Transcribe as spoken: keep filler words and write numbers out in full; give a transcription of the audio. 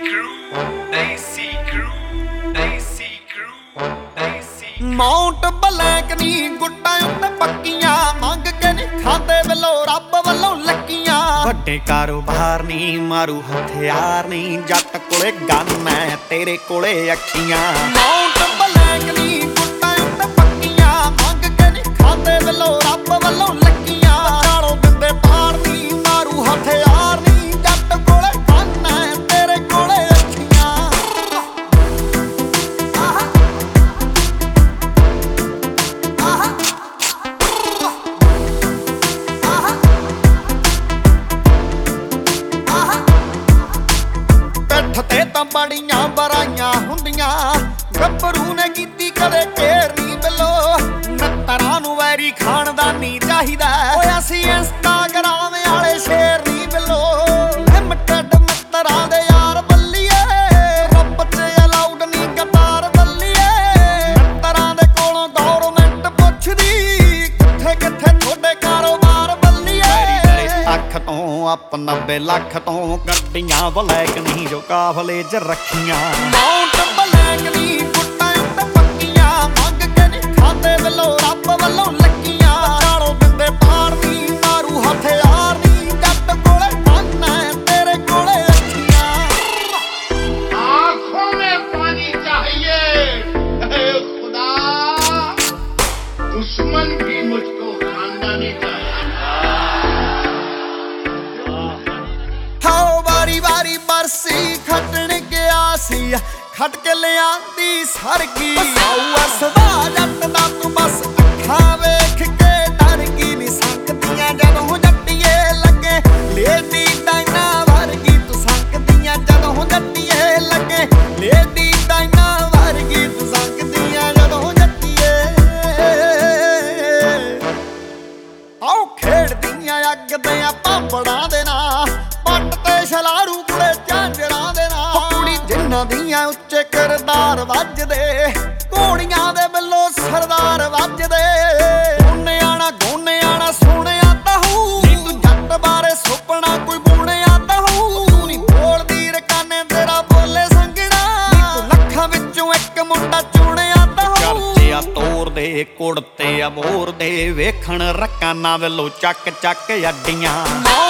Mount black ਨੀ ਗੁੱਟਾਂ ਉੱਤੇ ਪੱਕੀਆਂ ਮੰਗ ਕੇ ਨੀ ਖਾਂਦੇ ਵੱਲੋਂ ਰੱਬ ਵੱਲੋਂ ਲੱਕੀਆਂ। ਵੱਡੇ ਕਾਰੋਬਾਰ ਨੀ ਮਾਰੂ ਹਥਿਆਰ ਨੀ ਜੱਟ ਕੋਲੇ ਗਨ ਐ ਤੇਰੇ ਕੋਲੇ ਅੱਖੀਆਂ। ਮਾਊਂਟ ਬਲੈਕ ਨੀ ਗੁੱਟਾਂ ਉੱਤੇ ਪੱਕੀਆਂ ਮੰਗ ਕੇ ਨੀ ਖਾਂਦੇ ਵੱਲੋਂ ਰੱਬ ਵੱਲੋਂ ਲੱਕੀਆਂ। ਚਾਲੋਂ ਦਿੰਦੇ ਪਾਰ ਨੀ ਮਾਰੂ ਹਥਿਆਰ ਨੀ ਜੱਟ ਕੋਲੇ ਗਨ ਐ ਤੇਰੇ ਕੋਲੇ ਅੱਖੀਆਂ। ਤੇ ਤਾਂ ਬੜੀਆਂ ਬਰਾਈਆਂ ਹੁੰਦੀਆਂ ਗੱਭਰੂ ਨੇ ਕੀਤੀ ਕਦੇ ਘੇਰ ਨੀ ਬਿੱਲੋ। ਨੱਤਰਾਂ ਨੂੰ ਵੈਰੀ ਖਾਨਦਾਨੀ ਚਾਹੀਦਾ ਓਏ ਅਸੀਂ ਇੰਸਟਾਗ੍ਰਾਮ ਵਾਲੇ ਸ਼ੇਰ ਨੀ ਬਿੱਲੋ। ਲਿਮਟਡ ਮਿੱਤਰਾਂ ਦੇ ਯਾਰ ਬੱਲੀਏ ਰੱਬ ਚ ਅਲਾਉਡ ਨੀ ਗਦਾਰ ਬੱਲੀਏ। ਮਿੱਤਰਾਂ ਦੇ ਕੋਲੋਂ ਗੌਰਮੈਂਟ ਪੁੱਛਦੀ ਕਿੱਥੇ ਕਿੱਥੇ ਤੁਹਾਡੇ ਕਾਰੋਬਾਰ ਬੱਲੀਏ। ਅੱਖ ਤੋਂ ਅਪ ਨੱਬੇ ਲੱਖ ਤੋਂ ਗੱਡੀਆਂ ਬਲੈਕ ਨਹੀਂ ਜੋ ਕਾਫਲੇ ਚ ਰੱਖੀਆਂ। ਮਾਊਂਟ ਬਲੈਕ ਨੀ ਗੁੱਟਾਂ ਉੱਤੇ ਪੱਕੀਆਂ ਮੰਗ ਕੇ ਨੀ ਖਾਂਦੇ ਵੱਲੋਂ ਰੱਬ ਵੱਲੋਂ ਲੱਕੀਆਂ। ਚਾਲੋਂ ਦਿੰਦੇ ਪਾਰ ਨੀ ਮਾਰੂ ਹਥਿਆਰ ਨੀ ਜੱਟ ਕੋਲੇ ਗਨ ਐ ਤੇਰੇ ਕੋਲੇ ਅੱਖੀਆਂ। आँखों में पानी चाहिए हे खुदा, दुश्मन भी मुझको खानदानी चाहिए। ਹਾਓ ਵਾਰੀ ਵਾਰੀ ਬਰਸੀ ਖੱਟਣ ਗਿਆ ਸੀ ਖੱਟ ਕੇ ਲਿਆਂਦੀ ਸਰਗੀ। ਆਊ ਅਸਦਾ ਜੱਟ ਦਾ ਤੂੰ ਬਸ ਅੱਖਾਂ ਵੇਖ ਕੇ ਡਰ ਗਈ ਨੀ ਸੰਕਦੀਆਂ ਜਦੋਂ ਜੱਟੀਏ ਲੱਗੇ। ਲੇਡੀ ਡਾਇਨਾ ਵਰਗੀ ਤੂੰ ਸੰਕਦੀਆਂ ਜਦੋਂ ਜੱਟੀਏ ਲੱਗੇ। ਲੇਡੀ ਡਾਇਨਾ ਵਰਗੀ ਤੂੰ ਸੰਕਦੀਆਂ ਜਦੋਂ ਜੱਟੀਏ। ਆਓ ਖੇਡਦੀਆਂ ਅੱਗ ਦੇ ਪਾਪੜਾਂ ਦੇ ਨਾਲ ਪੱਟ ਤੇ ਛਲਾਰੂ ਕੁੜੇ ਝਾਂਜਰਾਂ ਦੇ ਨਾਲ। ਕੁੜੀ ਜਿਨ੍ਹਾਂ ਦੀਆਂ ਉੱਚੇ ਕਿਰਦਾਰ ਵੱਜਦੇ ਘੋੜੀਆਂ ਦੇ ਵੱਲੋਂ ਸਰਦਾਰ ਵੱਜਦੇ। ਗੋਨਿਆਣਾ ਗੋਨਿਆਣਾ ਸੋਹਣਿਆ ਤਹੂ ਨੀ ਤੂੰ ਜੱਟ ਬਾਰੇ ਸੁਪਨਾ ਕੋਈ ਬੁਣਿਆ ਤਹੂ। ਤੂੰ ਨੀ ਬੋਲਦੀ ਰਕਾਨੇ ਤੇਰਾ ਬੋਲੇ ਸੰਗਣਾ ਨੀ ਤੂੰ ਲੱਖਾਂ ਵਿੱਚੋਂ ਇੱਕ ਮੁੰਡਾ ਚੁਣਿਆ ਤਹੂ। ਚਰਚਿਆ ਤੋਰ ਦੇ ਕੁੜਤੇ ਅਬੋਰ ਦੇ ਵੇਖਣ ਰਕਾਨਾ ਵੱਲੋਂ ਚੱਕ ਚੱਕ ਅੱਡੀਆਂ।